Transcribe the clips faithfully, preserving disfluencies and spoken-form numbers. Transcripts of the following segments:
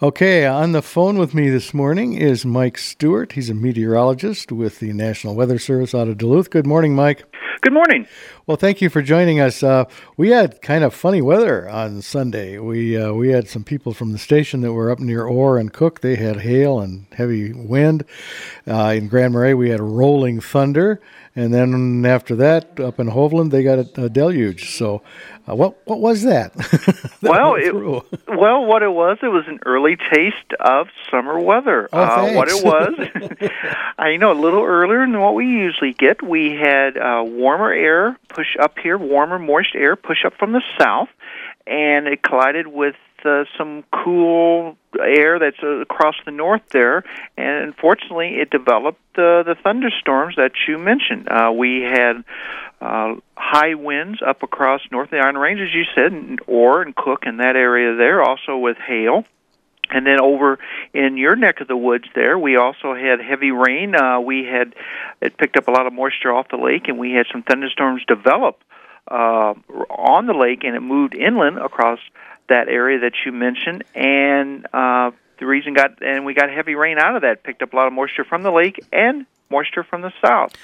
Okay, on the phone with me this morning is Mike Stewart. He's a meteorologist with the National Weather Service out of Duluth. Good morning, Mike. Good morning. Well, thank you for joining us. Uh, we had kind of funny weather on Sunday. We uh, we had some people from the station that were up near Orr and Cook. They had hail and heavy wind. Uh, in Grand Marais, we had rolling thunder. And then after that, up in Hovland, they got a, a deluge. So uh, what what was that? that well, it, well, what it was, it was an early taste of summer weather. Oh, uh, what it was, I know, a little earlier than what we usually get. We had uh, warmer air push up here, warmer, moist air push up from the south, and it collided with uh, some cool air that's uh, across the north there, and unfortunately it developed uh, the thunderstorms that you mentioned. Uh, we had uh, high winds up across north of the Iron Range, as you said, and Orr and Cook in that area there, also with hail. And then over in your neck of the woods there, we also had heavy rain. Uh, we had it picked up a lot of moisture off the lake, and we had some thunderstorms develop uh, on the lake, and it moved inland across that area that you mentioned, and uh, the reason got and we got heavy rain out of that, picked up a lot of moisture from the lake and moisture from the south.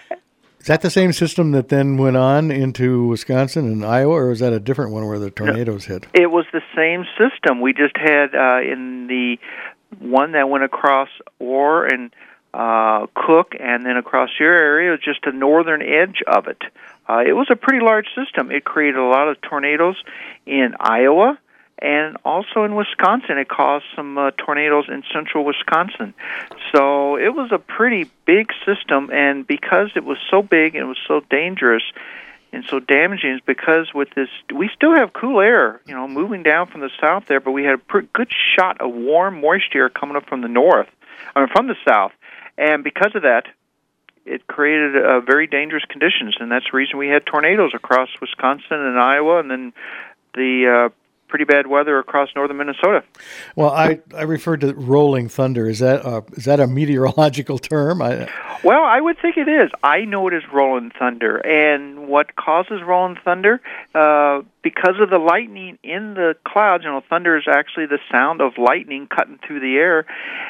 Is that the same system that then went on into Wisconsin and Iowa, or was that a different one where the tornadoes no, hit? It was the same system. We just had uh, in the one that went across Orr and uh, Cook, and then across your area, it was just the northern edge of it. Uh, it was a pretty large system. It created a lot of tornadoes in Iowa and also in Wisconsin. It caused some uh, tornadoes in central Wisconsin. So it was a pretty big system, and because it was so big and it was so dangerous and so damaging, is because with this, we still have cool air, you know, moving down from the south there, but we had a pretty good shot of warm, moist air coming up from the north, or from the south, and because of that, it created uh, very dangerous conditions, and that's the reason we had tornadoes across Wisconsin and Iowa, and then the uh, pretty bad weather across northern Minnesota. Well, I, I referred to rolling thunder. Is that uh, is that a meteorological term? I... Well, I would think it is. I know it is rolling thunder, and what causes rolling thunder? Uh, because of the lightning in the clouds. You know, thunder is actually the sound of lightning cutting through the air,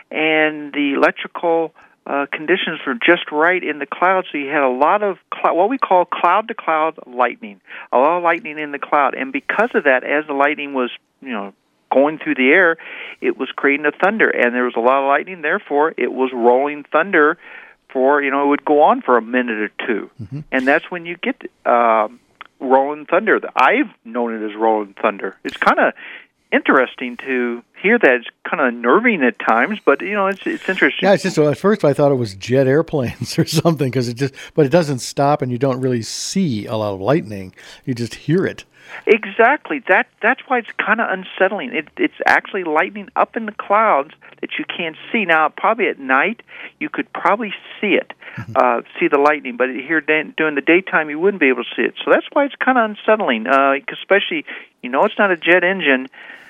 and the electrical Uh, conditions were just right in the clouds, so you had a lot of cl- what we call cloud-to-cloud lightning, a lot of lightning in the cloud. And because of that, as the lightning was, you know, going through the air, it was creating a thunder, and there was a lot of lightning. Therefore, it was rolling thunder for, you know, it would go on for a minute or two, mm-hmm. and that's when you get uh, rolling thunder. I've known it as rolling thunder. It's kind of interesting to hear that. It's kind of unnerving at times, but you know, it's it's interesting. Yeah, it's just at first I thought it was jet airplanes or something, because it just, but it doesn't stop, and you don't really see a lot of lightning. You just hear it. Exactly. That that's why it's kind of unsettling. It, it's actually lightning up in the clouds that you can't see. Now, probably at night you could probably see it, mm-hmm. uh, see the lightning, but here during the daytime you wouldn't be able to see it. So that's why it's kind of unsettling, uh, especially, you know, it's not a jet engine.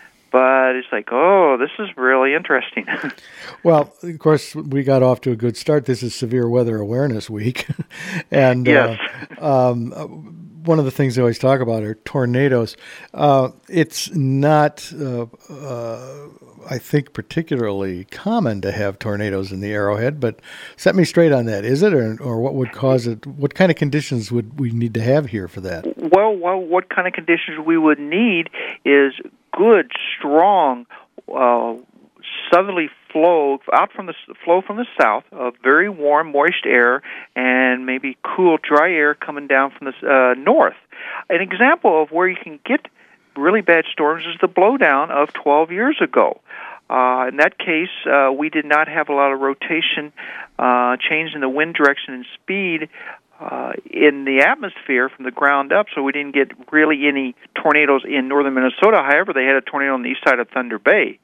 But it's like, oh, this is really interesting. Well, of course, we got off to a good start. This is Severe Weather Awareness Week. and yes. uh, um, one of the things they always talk about are tornadoes. Uh, it's not, uh, uh, I think, particularly common to have tornadoes in the Arrowhead, but set me straight on that. Is it, or, or what would cause it? What kind of conditions would we need to have here for that? Well, well, what kind of conditions we would need is good, strong, uh, southerly flow out from the flow from the south of very warm, moist air, and maybe cool, dry air coming down from the uh, north. An example of where you can get really bad storms is the blowdown of twelve years ago. Uh, in that case, uh, we did not have a lot of rotation, uh, change in the wind direction and speed Uh, in the atmosphere from the ground up, so we didn't get really any tornadoes in northern Minnesota. However, they had a tornado on the east side of Thunder Bay.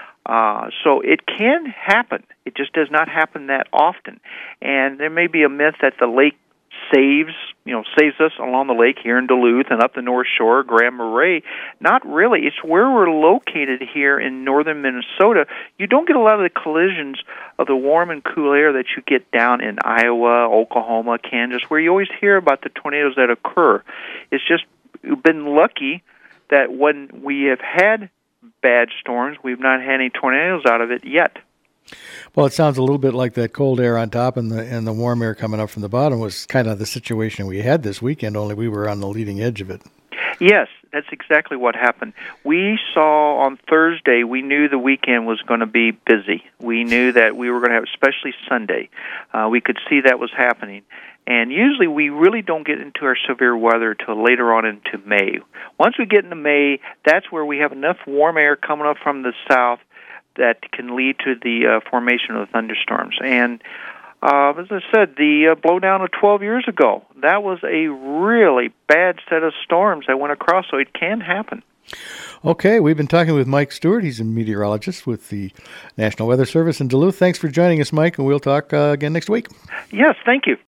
Uh, so it can happen. It just does not happen that often. And there may be a myth that the lake saves, you know, saves us along the lake here in Duluth and up the North Shore, Grand Marais. Not really. It's where we're located here in northern Minnesota. You don't get a lot of the collisions of the warm and cool air that you get down in Iowa, Oklahoma, Kansas, where you always hear about the tornadoes that occur. It's just we've been lucky that when we have had bad storms. We've not had any tornadoes out of it yet. Well, it sounds a little bit like that cold air on top and the and the warm air coming up from the bottom was kind of the situation we had this weekend, only we were on the leading edge of it. Yes, that's exactly what happened. We saw on Thursday, we knew the weekend was going to be busy. We knew that we were going to have, especially Sunday, uh, we could see that was happening. And usually we really don't get into our severe weather till later on into May. Once we get into May, that's where we have enough warm air coming up from the south that can lead to the uh, formation of thunderstorms. And uh, as I said, the uh, blowdown of twelve years ago, that was a really bad set of storms that went across, so it can happen. Okay, we've been talking with Mike Stewart. He's a meteorologist with the National Weather Service in Duluth. Thanks for joining us, Mike, and we'll talk uh, again next week. Yes, thank you.